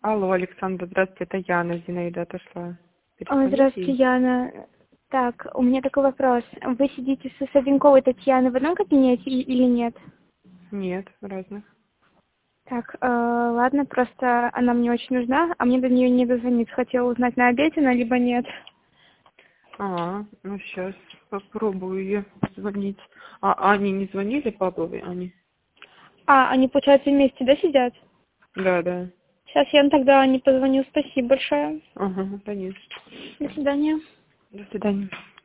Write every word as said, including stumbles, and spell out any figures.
Алло, Александр, здравствуйте, это Яна, Зинаида отошла. Ой, Перезвоните здравствуйте, ей. Яна. Так, у меня такой вопрос. Вы сидите со Савенковой Татьяной в одном кабинете и- или нет? Нет, разных. Так, э, ладно, просто она мне очень нужна, а мне до нее не дозвониться. Хотела узнать, на обеде она либо нет. А, ну сейчас попробую ее звонить. А Ане не звонили, Павловой, Ане? А, они, получается, вместе, да, сидят? Да, да. Сейчас я тогда не позвоню. Спасибо большое. Ага, конечно. До свидания. До свидания.